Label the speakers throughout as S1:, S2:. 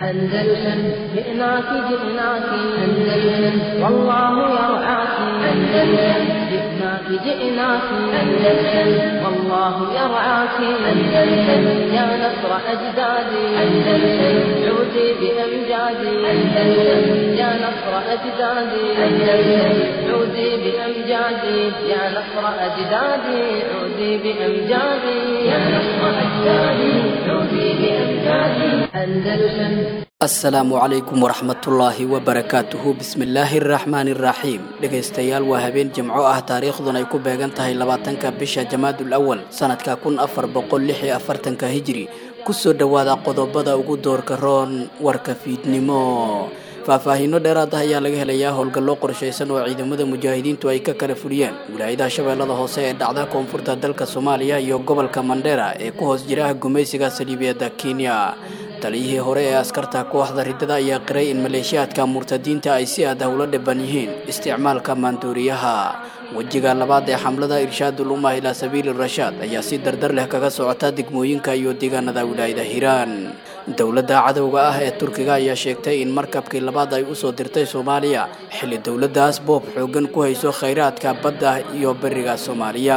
S1: أندلسن جئناك جئناك أندلسن والله يرعاك أندلسن جئناك جئناك أندلسن والله يرعاك أندلسن يا نصر أجدادي أندلسن عودي بأمجادي أندلسن يا نصر أجدادي أندلسن عودي بأمجادي يا نصر أجدادي عودي بأمجادي يا نصر أجدادي عودي بأمجادي أندلسن
S2: السلام عليكم ورحمة الله وبركاته بسم الله الرحمن الرحيم dhageystayaal waa habeen jimco ah taariikhduna ay ku beegan tahay 20ka bisha Jamaadul Awwal sanadka 1446 Hijri kusoo dhawaada qodobada ugu doorka roon warka fiidnimo faahfaahinno dheeraad ah ayaa laga helayaa howlgallo qorsheysan oo ciidamada mujaahidiintu ay ka kala fuliyeen wilaayada Shabeellada Hoose ee dhacda koonfurta dalka Soomaaliya iyo gobolka Mandera ee ku hoos jira gumaysiga Saldhigyada Kenya taliyihii hore ee askarta kooxda ridada ayaa qiray in maleeshiyaadka murtadiinta ay si aad ah ula dhiban yihiin isticmaalka maandooriyaha wajiga labaad ee xamlada irshaadul umma ila sabiil rashaad ayaa si dardar leh kaga socota degmooyinka iyo deegaanada wilaayada Hiiraan dawladda cadawga ah ee Turkiga ayaa sheegtay in markabkii labaad ay u soo dirtay Soomaaliya xilli dawladdaas boob xoogan ku hayso kheyraadka badda iyo bariga Soomaaliya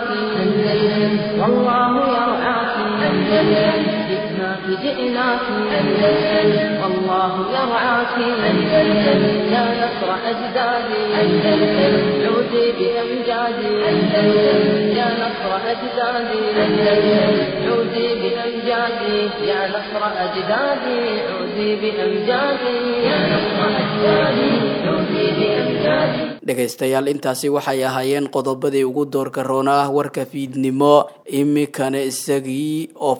S2: جئناك أندلسن والله يرعاك أندلسن يا نصر أجدادي أندلسن عودي بأمجادي أندلسن يا نصر أجدادي أندلسن عودي بأمجادي يا نصر أجدادي عودي بأمجادي يا نصر أجدادي عودي بأمجادي dhageystayaal intaasi waxay ahaayeen qodobadii ugu doorka roona ah warka fiidnimo imikana isagii oo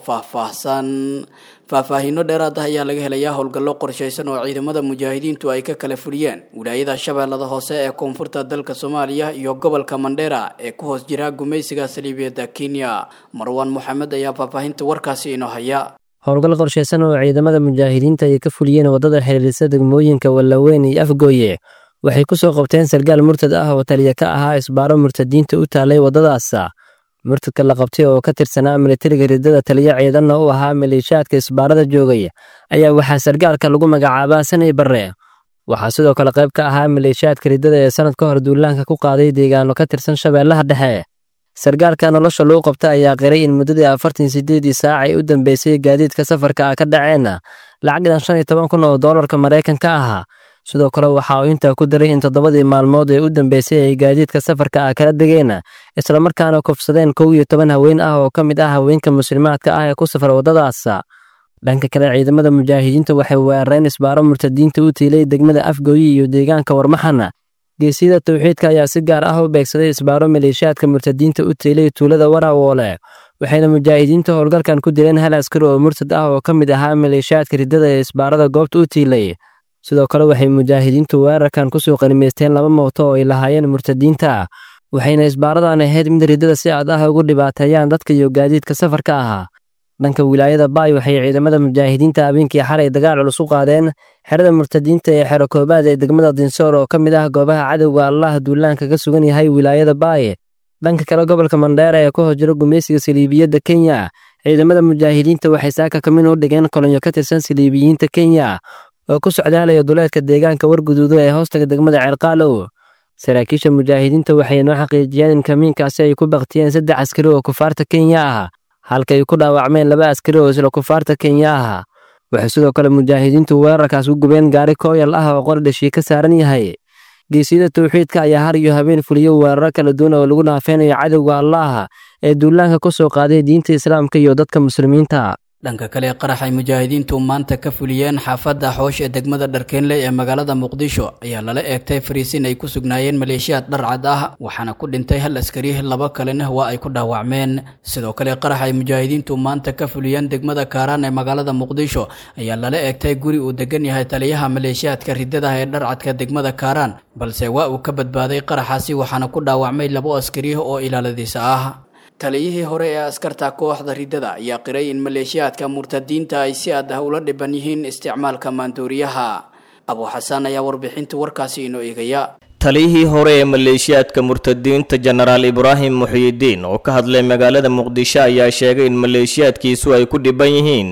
S2: faahfaahinno dheeraad ah ayaa laga helayaa howlgallo qorsheysan oo ciidamada mujaahidiintu ay ka kala fuliyeen wilaayada Shabeellada Hoose ee koonfurta dalka Soomaaliya iyo gobolka Mandera ee ku hoos jira gumaysiga Saldhigyada Kenya Marwan Mohamed ayaa faahfaahinta warkaasi inoo haya
S3: howlgal qorsheysan oo ciidamada mujaahidiinta ay ka fuliyeen wadada xiriirisa degmooyinka Walaweyn iyo Afgooye waxay ku soo qabteen sargaal murtad ah oo taliye ka ahaa isbaaro murtadiinta u taalay wadadaas murtadka la qabtay oo ka tirsanaa militariga ridada taliye ciidanna u ahaa maleeshiyaadka isbaarada joogay ayaa waxaa sargaalka lagu magacaabaa Sanay Barre waxaa sidoo kale qayb ka ahaa maleeshiyaadka ridada ee sanad ka hor duulaanka ku qaaday deegaano ka tirsan Shabeellaha Dhexe sargaalka nolosha loo qabtay ayaa qiray in muddadii 48 saac ay u dambeysay gaadiidka safarka ka dhaceen lacag $15,000 Mareykanka ah sidoo kale waxa uu inta ku daray in 7 maalmood ee u dambeysay ay gaadiidka safarka kala degeen isla markaana kufsadeen 11 haween ah oo kamid ah haweenka muslimaadka ah ee ku safar wadadaas dhanka kale ciidamada mujaahidiinta waxay weerareen isbaaro murtadiinta u tiilay degmada Afgooye iyo deegaanka Warmaxana geesida tawxiidka ayaa si gaar ah u beegsaday isbaaro maleeshiyaadka murtadiinta u tiilay tuulada Warawoole waxayna mujaahidiinta howlgalkan ku dileen hal askari oo murtad ah oo kamid ahaa maleeshiyaadka ridada ee isbaarada goobta u tiilay sidoo kale waxay mujaahidiintu weerarkan ku soo qanimeysteen 2 mooto oo ay lahaayeen murtadiinta waxayna isbaaradan ahayd mid ridada si aad ah ugu dhibaateeyaan dadka iyo gaadiidka safarka ah dhanka wilaayada Baay waxay ciidamada mujaahidiinta habeenkii xalay dagaal culus u qaadeen xerada murtadiinta ee xero koobaad ee degmada Dinsoor oo kamid ah goobaha cadawga Allah duulaanka ka sugan yahay wilaayada Baay dhanka kale gobolka Mandera ee ku hojiro gumaysiga Saldhigyada Kenya ciidamada mujaahidiinta waxay saaka kamin u dhigeen kolonyo ka tirsan Saldhigyada Kenya oo ku socdaalaya duleedka deegaanka Warguduudo ee hoostaga degmada Ceelqaalow saraakiisha mujaahidiinta waxay noo xaqiijiyeen in kamiinkaasi ay ku baqtiyeen 3 askari oo kufaarta Kenya ah halka ay ku dhaawacmeen 2 askari oo isla kufaarta Kenya ah waxay sidoo kale mujaahidiintu weerarkaas u gubeen gaari kooyal ah oo qordhashi ka saaran yahay geesida tawxiidka ayaa har iyo habeen fuliyo weerar kala duwan oo lagu naafeenayo cadawga Allah ee duulaanka ku soo qaaday diinta Islaamka iyo dadka muslimiinta
S2: dhanka kale qaraxay mujaahidiintu maanta ka fuliyeen xaafadda Xoosh ee degmada Dharkeenle ee magaalada Muqdisho ayaa lala eegtay fariisin ay ku sugnaayeen maleeshiyaad dharcad ah waxaana ku dhintay hal askari 2 kalena waa ay ku dhaawacmeen sidoo kale qaraxay mujaahidiintu maanta ka fuliyeen degmada Kaaraan ee magaalada Muqdisho ayaa lala eegtay guri uu degan yahay taliyaha maleeshiyaadka ridada ee dharcadka degmada Kaaraan balse waa uu ka badbaaday qaraxaasi waxaana ku dhaawacmay 2 askari oo ilaaladiisa ah taliyihii hore ee askarta kooxda ridada ayaa qiray in maleeshiyaadka murtadiinta ay si aad ah ula dhiban yihiin isticmaalka maandooriyaha Abu Xasan ayaa warbixinta warkaasi inoo eegaya
S4: taliyihii hore ee maleeshiyaadka murtadiinta Generaal Ibrahim Muhyiddin oo ka hadlay magaalada Muqdisho ayaa sheegay in maleeshiyaadkiisu ay ku dhiban yihiin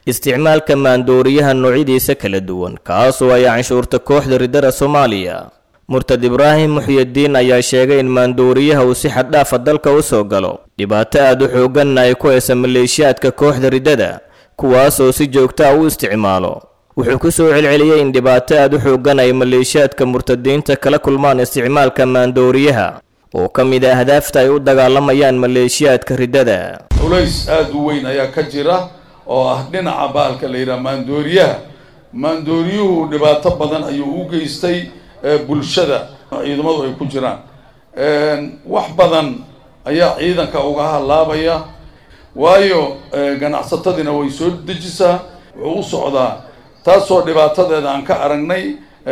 S4: isticmaalka maandooriyaha noocyadiisa kala duwan kaasoo ay canshuurta kooxda ridada Soomaaliya. Murtad Ibraahim Muxyidiin ayaa sheegay in maandooriyaha uu si xad dhaaf ah dalka u soo galo, dhibaato aad u xooggan ay ku hayso maleeshiyaadka kooxda ridada kuwaas oo si joogto ah u isticmaalo. Wuxuu ku soo celceliyay in dhibaato aad u xooggan ay maleeshiyaadka murtadiinta kala kulmaan isticmaalka maandooriyaha oo ka mid ah ahdaafta ay u dagaalamayaan maleeshiyaadka ridada.
S5: culays aad u weyn ayaa ka jira oo ah dhinaca baalka la yiraahdo maandooriyaha. maandooriyuhu dhibaato badan ayuu u geystay bulshada ciidamadu ay ku jiraan. wax badan ayaa ciidanka uga halaabaya waayo ganacsatadina way soo dejisaa wuxuu u socdaa taasoo dhibaatadeeda aan ka aragnay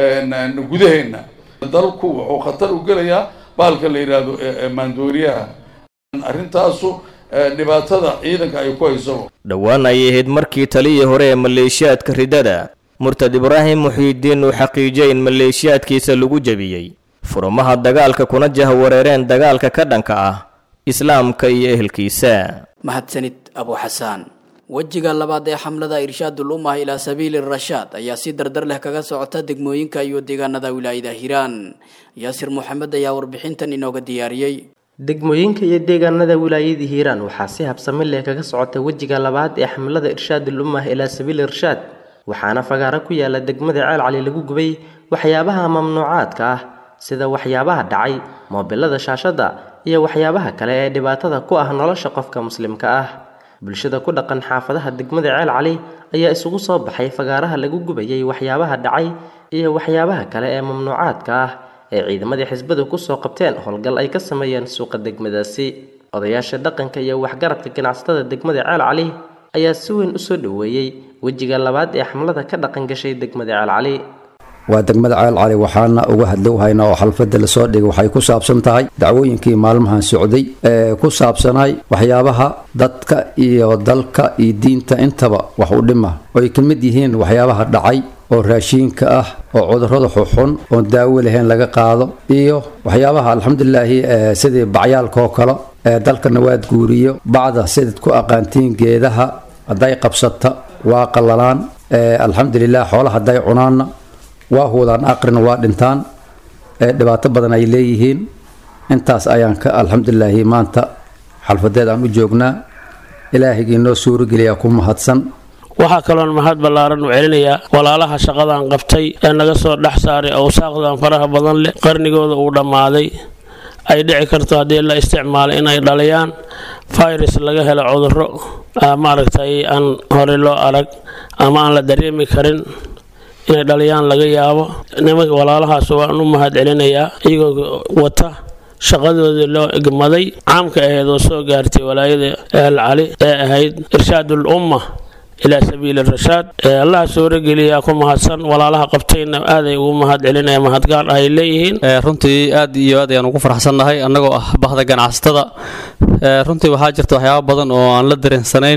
S5: gudaheena. dalku wuxuu khatar u gelayaa baalka la yiraahdo maandooriyaha. arrintaasu dhibaatada ciidanka ay ku hayso.
S4: dhawaan ay ahayd markii taliyii hore ee maleeshiyaadka ridada Murtad Ibraahim Muxyidiin uu xaqiijiyay in maleeshiyaadkiisa lagu jabiyay furmaha dagaalka kuna jahwareereen dagaalka ka dhanka ah islaamka iyo ehelkiisa.
S2: mahadsanid Abu Xasaan. wajiga labaad ee xamlada irshaadul ummah ila sabiil ar-rashaad ayaa si dardar leh kaga socota degmooyinka iyo deegaanada wilaayada Hiiraan. Yaasir Maxamed ayaa warbixintan inooga diyaariyay.
S6: degmooyinka iyo deegaanada wilaayada Hiiraan waxaa si habsami leh kaga socota wajiga labaad ee xamlada irshaadul ummah ila sabiil ar-rashaad, waxaana fagaara ku yaala degmada Ceel Cali lagu gubay waxyaabaha mamnuucaadka ah sida waxyaabaha dhacay, moobilada shaashada iyo waxyaabaha kale ee dhibaatada ku ah nolosha qofka muslimka ah. bulshada ku dhaqan xaafadaha degmada Ceel Cali ayaa isugu soo baxay fagaaraha lagu gubayay waxyaabaha dhacay iyo waxyaabaha kale ee mamnuucaadka ah ee ciidamadii xisbadu ku soo qabteen howlgal ay ka sameeyeen suuqa degmadaasi. odayaasha dhaqanka iyo waxgaradka ganacsatada degmada Ceel Cali ayaa si weyn u soo dhaweeyay wajiga labaad ee xamlada ka dhaqan gashay degmada Ceel Cali.
S7: waa degmada Ceel Cali waxaana uga hadlowhayna oo xalfada la soo dhigay waxay ku saabsan tahay dacwooyinkii maalmahan socday ee ku saabsanay waxyaabaha dadka iyo dalka iyo diinta intaba wax u dhima oo ay ka mid yihiin waxyaabaha dhacay oo raashinka ah oo cudurrada xun oo daawo lahayn laga qaado iyo waxyaabaha alxamdulillah sidii bacyaalka oo kale ee dalka nawaad guuriyo bacda sidii ku aqaantiin geedaha haday qabsata waa qalalaan alxamdulillah xoolaha haday cunaana waa huudaan aqrina waa dhintaan dhibaato badan ay leeyihiin. intaas ayaan ka alxamdulillah maanta xalfadeed aan u joognaa. ilaahigii noo suuro geliya ku mahadsan.
S8: waxaa kaloon mahad ballaaran u celinayaa walaalaha shaqadan qabtay ee naga soo dhex saaray awsaaqdan faraha badan leh qarnigooda uu dhammaaday ay dhici karto haddii la isticmaalo inay dhaliyaan virus laga helo cudurro maaragtay aan hore loo arag ama aan la dareemi karin inay dhaliyaan laga yaabo. nimanka walaalahaas waan u mahad celinayaa iyagoo wata shaqadoodii loo egmaday caamka ahayd oo soo gaartay walaayada Ceel Cali ee ahayd irshaadul ummah ila sabiil ar-rashaad. allah soo rageliya ku mahadsan walaalaha qabtayna aad ay ugu mahad celinaya mahad gaar ay leeyihiin.
S9: runtii aad iyo aad ayaan ugu faraxsanahay annagoo ah bahda ganacsatada. runtii waxaa jirta waxyaabo badan oo aan la dareensanayn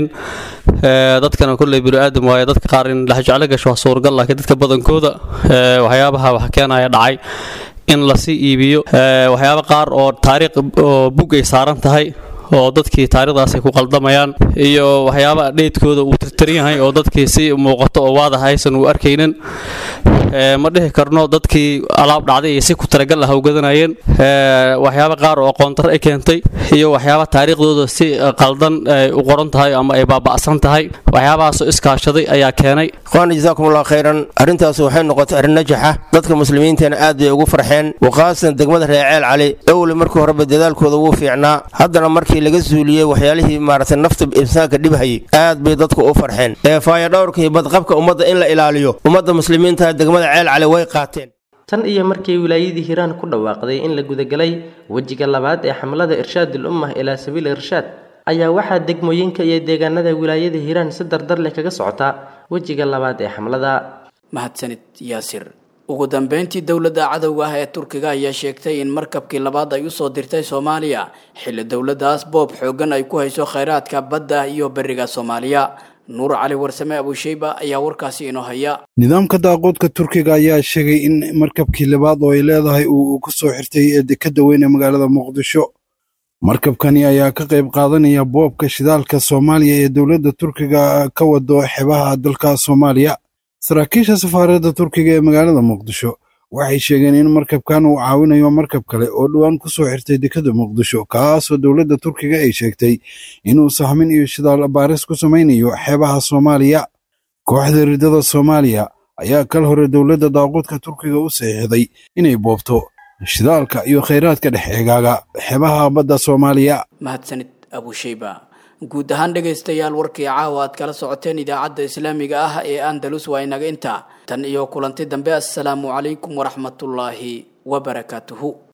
S9: dadkana kulley bini aadam waaye dadka qaar in la jeclo gasho waa suuragal laakiin dadka badankooda waxyaabaha wax keenaya dhacay in la sii iibiyo waxyaabo qaar oo taariikh oo bug ay saaran tahay oo dadkii taariikhdaas ay ku qaldamayaan iyo waxyaabo dheedkooda uu tirtiran yahay oo dadkii si muuqato oo waadax aysan u arkaynin. ma dhihi karno dadkii alaab dhacday iyo si ku talagal ah u gadanayeen waxyaabo qaar oo qoontar ay keentay iyo waxyaabo taariikhdooda si qaldan u qoran tahay ama ay baaba'san tahay waxyaabahaas oo iskaashaday ayaa keenay.
S10: qaan jazaakumullahu khayran. arrintaas waxay noqotay arrin najaxa dadka muslimiinteena aad bay ugu farxeen waqaasan degmada reer Ceel Cali awli markii hore dadaalkooda wuu fiicnaa haddana markii laga suuliyay waxyaalihii maaragtay nafta insaanka dhibahayay aad bay dadku u farxeen. faaya dhowrka iyo badqabka ummadda in la ilaaliyo ummadda muslimiinta degmada Ceel Cali way qaateen.
S6: tan iyo markii wilaayadii Hiiraan ku dhawaaqday in la gudagalay wajiga labaad ee xamlada irshaadul ummah ila sabiil ar-rashaad ayaa waxaa degmooyinka iyo deegaanada wilaayada Hiiraan si dardar leh kaga socota wajiga labaad ee xamlada.
S2: mahadsanid Yaasir. ugu dambeyntii dowladda cadawga ah ee Turkiga ayaa sheegtay in markabkii labaad ay u soo dirtay Soomaaliya xilli dowladdaas boob xoogan ay ku hayso kheyraadka badda iyo bariga Soomaaliya. nuur cali warsame Abu Shayba ayaa warkaasi inoo haya.
S11: nidaamka daaqoodka Turkiga ayaa sheegay in markabkii labaad oo ay leedahay uu ku soo xirtay dekedda weyn ee magaalada Muqdisho. markabkani ayaa ka qayb qaadanaya boobka shidaalka Soomaaliya ee dowladda Turkiga ka wado xeebaha dalka Soomaaliya. Saraakiisha safaaradda Turkiga ee magaalada Muqdisho waxay sheegeen in markabkan uu caawinayo markab kale oo dhawaan ku soo xirtay dekedda Muqdisho, kaasoo dowladda Turkiga ay sheegtay inuu sahmin iyo shidaal baaris ku samaynayo xeebaha Soomaaliya. Kooxda riddada Soomaaliya ayaa kal hore dowladda daaqoodka Turkiga u saxiixday inay boobto shidaalka iyo kheyraadka dhex eegaaga xeebaha badda Soomaaliya.
S2: mahadsanid Abushayba. guud ahaan dhegaystayaal warkii caawa aad kala socoteen idaacadda islaamiga ah ee Andalus waa inaga inta tan iyo kulanti dambe. Assalaamu calaykum waraxmatullaahi wabarakaatuhu.